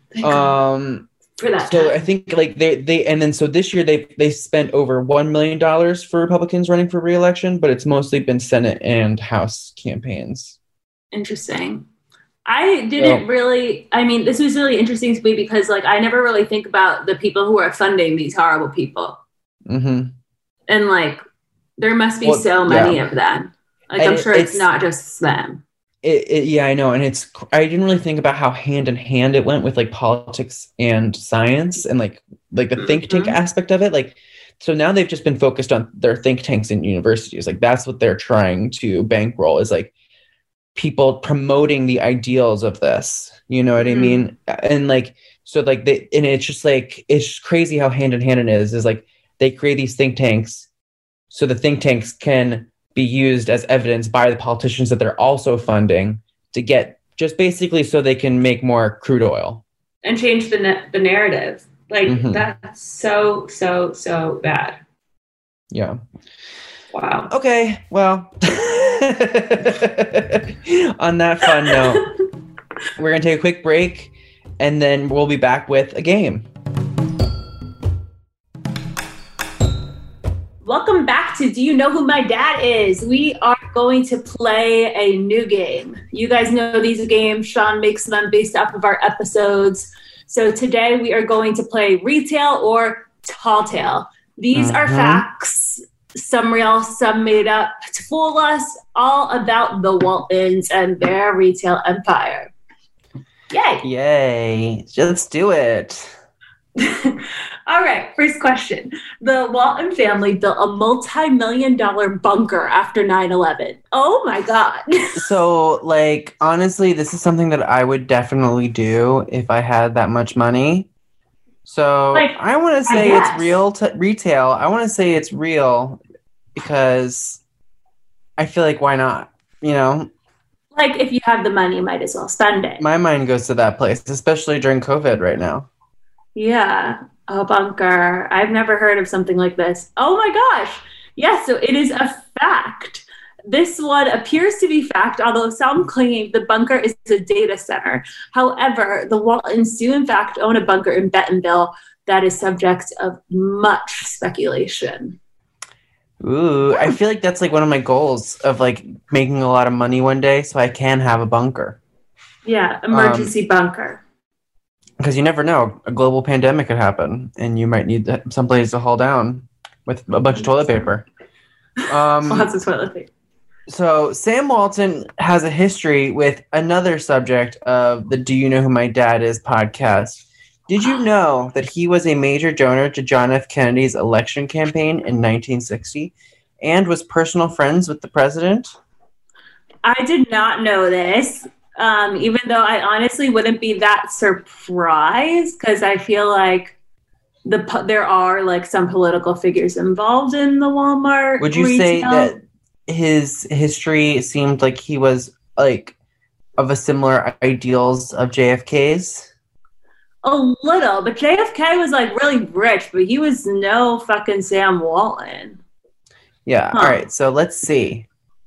Um, For that so time. I think like they, they, and then so this year they, they spent over one million dollars for Republicans running for re-election, but it's mostly been Senate and House campaigns. Interesting. I didn't so, really, I mean, this was really interesting to me because like, I never really think about the people who are funding these horrible people. Mm-hmm. And like, there must be well, so many yeah. of them. Like, and I'm sure it's, it's not just them. It, it, yeah, I know. And it's, I didn't really think about how hand in hand it went with like politics and science and like, like the mm-hmm. think tank aspect of it. Like, so now they've just been focused on their think tanks in universities. Like that's what they're trying to bankroll is like people promoting the ideals of this, you know what mm-hmm. I mean? And like, so like they, and it's just like, it's just crazy how hand in hand it is, is like they create these think tanks. So the think tanks can be used as evidence by the politicians that they're also funding to get just basically so they can make more crude oil and change the na- the narrative. Like mm-hmm. that's so, so, so bad. Yeah. Wow. Okay. Well, on that fun note, we're going to take a quick break and then we'll be back with a game. Welcome back to Do You Know Who My Dad Is? We are going to play a new game. You guys know these games. Sean makes them based off of our episodes. So today we are going to play Retail or Tall Tale. These mm-hmm. are facts, some real, some made up, to fool us, all about the Waltons and their retail empire. Yay. Yay. Let's do it. All right, first question. The Walton family built a multi-million dollar bunker after nine eleven. Oh my God. So, like, honestly, this is something that I would definitely do if I had that much money. So, like, I want to say it's real to retail. I want to say it's real because I feel like why not? You know? Like, if you have the money, you might as well spend it. My mind goes to that place, especially during COVID right now. Yeah. A bunker. I've never heard of something like this. Oh my gosh. Yes, so it is a fact. This one appears to be fact, although some claim the bunker is a data center. However, the Waltons do in fact own a bunker in Bentonville that is subject of much speculation. Ooh, I feel like that's like one of my goals of like making a lot of money one day so I can have a bunker. Yeah, emergency um, bunker. Because you never know, a global pandemic could happen and you might need someplace to haul down with a bunch of toilet paper. Um, Lots of toilet paper. So Sam Walton has a history with another subject of the Do You Know Who My Dad Is podcast. Did you know that he was a major donor to John F. Kennedy's election campaign in nineteen sixty and was personal friends with the president? I did not know this, um, even though I honestly wouldn't be that surprised because I feel like the there are like some political figures involved in the Walmart. Would you retail. say that his history seemed like he was like of a similar ideals of J F K's? A little, but J F K was like really rich, but he was no fucking Sam Walton. Yeah. Huh. All right. So let's see.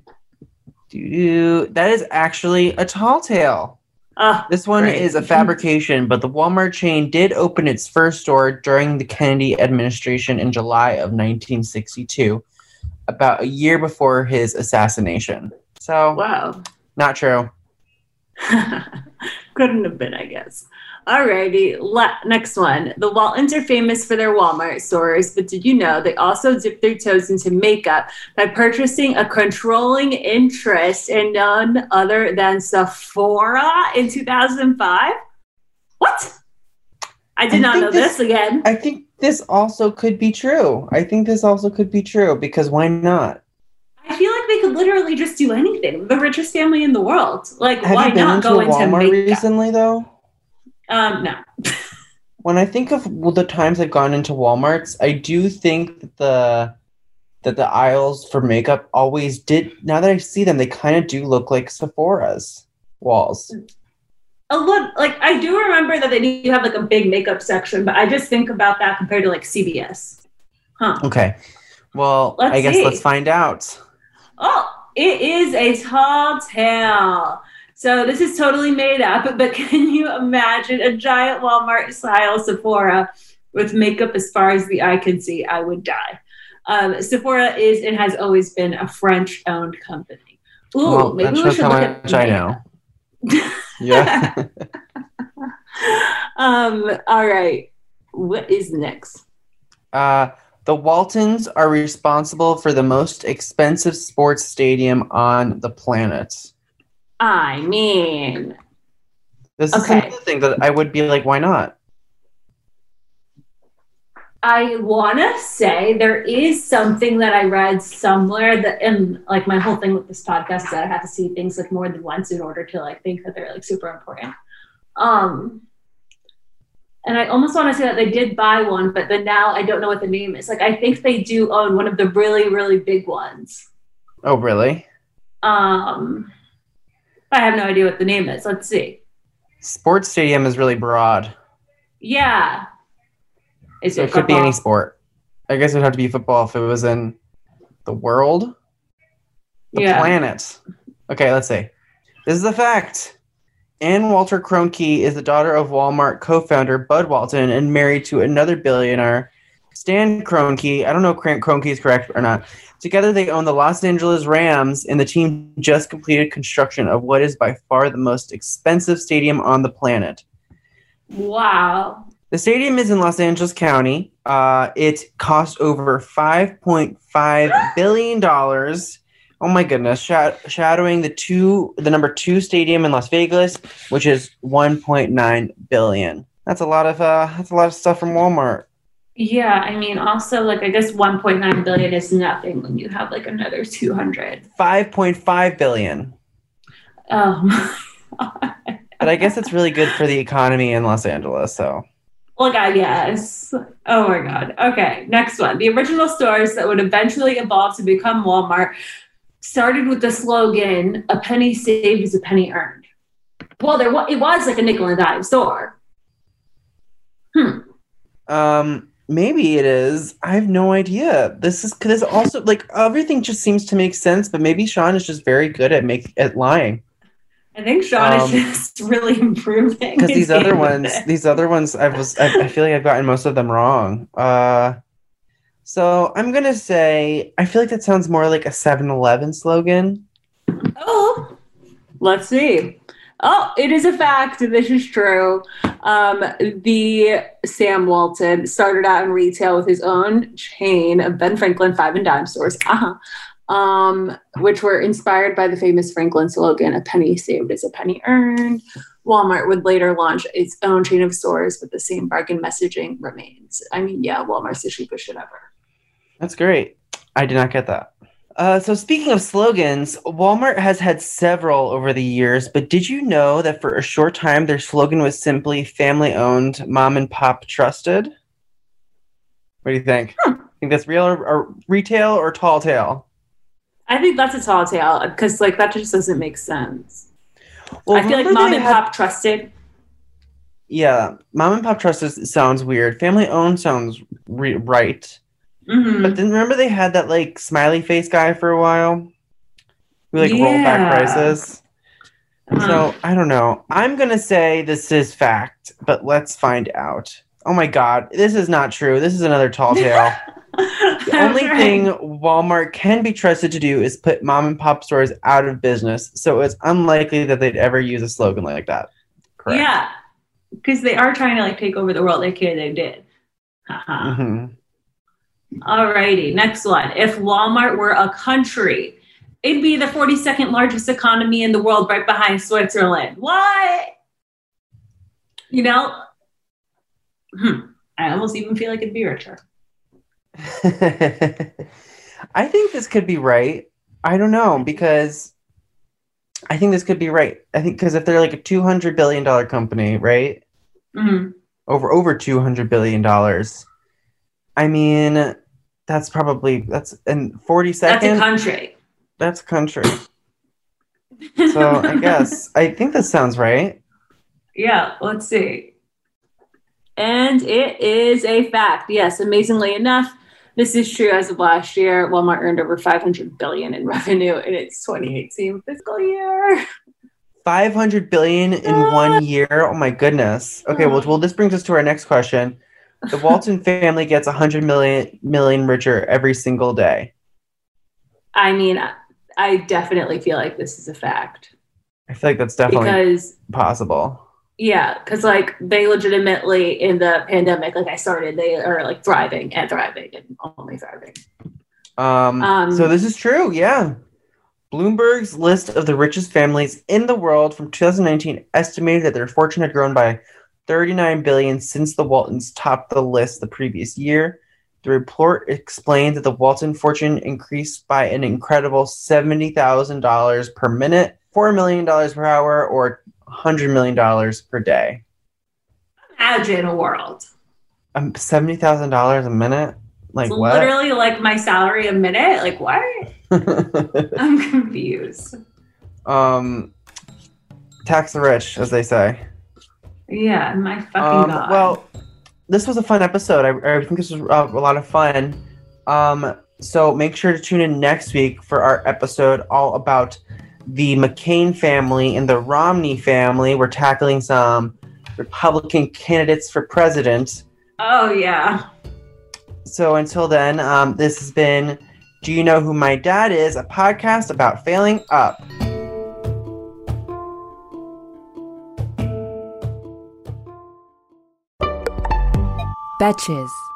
Do that is actually a tall tale. Oh, this one great. is a fabrication, but the Walmart chain did open its first store during the Kennedy administration in July of nineteen sixty-two, about a year before his assassination. So, wow, not true. Couldn't have been, I guess. Alrighty, le- next one. The Waltons are famous for their Walmart stores, but did you know they also dip their toes into makeup by purchasing a controlling interest in none other than Sephora in two thousand five? What? I did I not know this, this again. I think this also could be true. I think this also could be true because why not? I feel like they could literally just do anything. The richest family in the world. Like, Have why you been not into go a into Walmart makeup recently, though? Um, no. When I think of well, the times I've gone into Walmarts, I do think that the that the aisles for makeup always did. Now that I see them, they kind of do look like Sephora's walls. A lot, like I do remember that they do have like a big makeup section, but I just think about that compared to like C V S. Huh. Okay. Well, let's I guess see. let's find out. Oh, it is a tall tale. So this is totally made up, but can you imagine a giant Walmart-style Sephora with makeup as far as the eye can see? I would die. Um, Sephora is and has always been a French-owned company. Ooh, well, maybe we should look at much I know. Yeah. um. All right. What is next? Uh, the Waltons are responsible for the most expensive sports stadium on the planet. I mean, this is okay. another thing that I would be like, why not? I want to say there is something that I read somewhere that, and like my whole thing with this podcast is that I have to see things like more than once in order to like think that they're like super important. Um, and I almost want to say that they did buy one, but then now I don't know what the name is. Like, I think they do own one of the really, really big ones. Oh, really? Um, I have no idea what the name is. Let's see. Sports stadium is really broad. Yeah. Is so it, it could be any sport. I guess it would have to be football if it was in the world. The yeah. planet. Okay, let's see. This is a fact. Ann Walter Kroenke is the daughter of Walmart co-founder Bud Walton and married to another billionaire, Stan Kroenke. I don't know if Kroenke is correct or not. Together, they own the Los Angeles Rams, and the team just completed construction of what is by far the most expensive stadium on the planet. Wow. The stadium is in Los Angeles County. Uh, it cost over five point five billion dollars. Oh my goodness, Shad- shadowing the two, the number two stadium in Las Vegas, which is one point nine billion dollars. That's a lot of uh, that's a lot of stuff from Walmart. Yeah, I mean, also, like, I guess one point nine billion dollars is nothing when you have, like, another two hundred. five point five billion dollars. Oh, my God. But I guess it's really good for the economy in Los Angeles, so. Like, I guess. Oh my God. Okay, next one. The original stores that would eventually evolve to become Walmart started with the slogan, "A penny saved is a penny earned." Well, there was, it was like a nickel and dime store. Hmm. Um, maybe it is. I have no idea. This is because also like everything just seems to make sense, but maybe Sean is just very good at make at lying. I think Sean um, is just really improving. Because these other ones, these other ones, I was, I, I feel like I've gotten most of them wrong. Uh, so I'm gonna say, I feel like that sounds more like a seven eleven slogan. Oh, let's see. Oh, it is a fact. This is true. Um, the Sam Walton started out in retail with his own chain of Ben Franklin five and dime stores. Uh-huh. Um, which were inspired by the famous Franklin slogan, "A penny saved is a penny earned." Walmart would later launch its own chain of stores, but the same bargain messaging remains. I mean, yeah, Walmart's the cheapest shit ever. That's great. I did not get that. Uh, so speaking of slogans, Walmart has had several over the years, but did you know that for a short time, their slogan was simply family-owned, mom and pop trusted? What do you think? Hmm. Think that's real or, or retail or tall tale? I think that's a tall tale because, like, that just doesn't make sense. Well, I feel like mom and had... pop trusted. Yeah, mom and pop trusted sounds weird. Family owned sounds re- right. Mm-hmm. But then remember they had that like smiley face guy for a while? We like yeah. rolled back prices. Uh-huh. So I don't know. I'm gonna say this is fact, but let's find out. Oh my God, this is not true. This is another tall tale. The only right. thing Walmart can be trusted to do is put mom and pop stores out of business. So it's unlikely that they'd ever use a slogan like that. Correct. Yeah, because they are trying to like take over the world. They can, they did. Uh-huh. Mm-hmm. Alrighty, next one. If Walmart were a country, it'd be the forty-second largest economy in the world, right behind Switzerland. What? You know, hmm. I almost even feel like it'd be richer. I think this could be right. I don't know, because I think this could be right. I think because if they're like a two hundred billion dollars company, right? Mm-hmm. Over over two hundred billion dollars. I mean, that's probably, that's, and forty-second. That's a country. That's a country. So I guess, I think this sounds right. Yeah, let's see. And it is a fact. Yes, amazingly enough, this is true. As of last year, Walmart earned over five hundred billion dollars in revenue in its twenty eighteen fiscal year. five hundred billion dollars in one year? Oh my goodness. Okay, well, well, this brings us to our next question. The Walton family gets one hundred million, million richer every single day. I mean, I definitely feel like this is a fact. I feel like that's definitely because, possible. Yeah, because like they legitimately in the pandemic, like I started, they are like thriving and thriving and only thriving. Um, um, so this is true, yeah. Bloomberg's list of the richest families in the world from two thousand nineteen estimated that their fortune had grown by thirty-nine billion dollars since the Waltons topped the list the previous year. The report explained that the Walton fortune increased by an incredible seventy thousand dollars per minute, four million dollars per hour, or one hundred million dollars per day. Imagine a world. Um, seventy thousand dollars a minute? Like it's what? Literally like my salary a minute? Like what? I'm confused. Um, tax the rich, as they say. Yeah, my fucking um, God. Well, this was a fun episode. I, I think this was uh, a lot of fun. Um, so make sure to tune in next week for our episode all about the McCain family and the Romney family. We're tackling some Republican candidates for president. Oh, yeah. So until then, um, this has been Do You Know Who My Dad Is? A podcast about failing up. Betches.